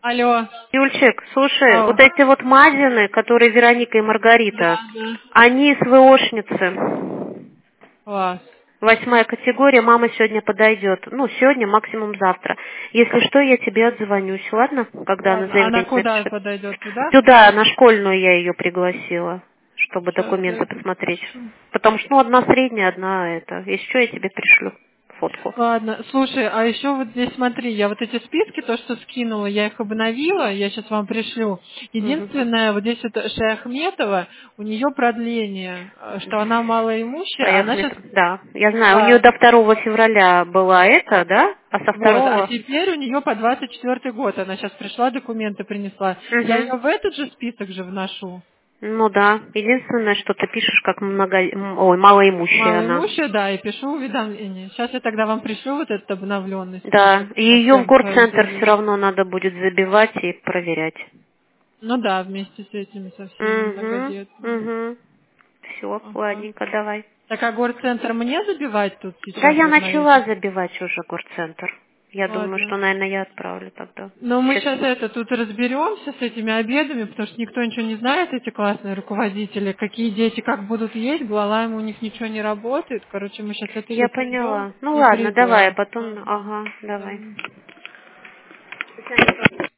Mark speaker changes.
Speaker 1: Алло.
Speaker 2: Юльчик, слушай,
Speaker 1: Ау.
Speaker 2: вот эти вот Мазины, которые Вероника и Маргарита,
Speaker 1: Да.
Speaker 2: они СВОшницы.
Speaker 1: Класс.
Speaker 2: 8 категория, мама сегодня подойдет. Ну, сегодня, максимум завтра. Если что, я тебе отзвонюсь, ладно? Когда она
Speaker 1: Ладно. Она
Speaker 2: заявление
Speaker 1: куда
Speaker 2: напишет.
Speaker 1: подойдет? Туда?
Speaker 2: Сюда, на школьную я ее пригласила, чтобы
Speaker 1: Сейчас я
Speaker 2: документы посмотреть.
Speaker 1: запишу.
Speaker 2: Потому что, ну, одна средняя, одна это. Если что, я тебе пришлю фотку.
Speaker 1: Ладно, слушай, а еще вот здесь смотри, я вот эти списки, то, что скинула, я их обновила, я сейчас вам пришлю.
Speaker 2: Мгм.
Speaker 1: Единственное, вот здесь вот Шаяхметова, у нее продление, что она малоимущая, она сейчас...
Speaker 2: Да, я знаю, у нее до 2 февраля была это, да? А со
Speaker 1: Вот, а
Speaker 2: 2-го?
Speaker 1: теперь у нее по 24 год, она сейчас пришла, документы принесла. Я
Speaker 2: Угу.
Speaker 1: ее в этот же список же вношу.
Speaker 2: Ну да. Единственное, что ты пишешь, как ой, малоимущая она.
Speaker 1: Малоимущая, да, и пишу уведомление. Сейчас я тогда вам пришлю вот этот обновленный
Speaker 2: Да.
Speaker 1: список
Speaker 2: И
Speaker 1: со
Speaker 2: ее в
Speaker 1: всем
Speaker 2: горцентр все
Speaker 1: заявлением.
Speaker 2: равно надо будет забивать и проверять.
Speaker 1: Ну да, вместе с этими со всеми многодетными.
Speaker 2: Угу. Все,
Speaker 1: Ага.
Speaker 2: ладненько, давай.
Speaker 1: Так, а горцентр мне забивать тут
Speaker 2: Да,
Speaker 1: сейчас
Speaker 2: я
Speaker 1: вот на
Speaker 2: начала
Speaker 1: этих?
Speaker 2: забивать уже горцентр. Я думаю,
Speaker 1: Ладно.
Speaker 2: что, наверное, я отправлю тогда.
Speaker 1: Но мы
Speaker 2: Сейчас.
Speaker 1: сейчас тут разберемся с этими обедами, потому что никто ничего не знает, эти классные руководители, какие дети как будут есть, главами у них ничего не работает. Короче, мы сейчас это все
Speaker 2: Я
Speaker 1: придем
Speaker 2: поняла. Ну
Speaker 1: и
Speaker 2: ладно, давай, а
Speaker 1: придем.
Speaker 2: потом.
Speaker 1: Ага.
Speaker 2: Ага, давай.
Speaker 1: Да.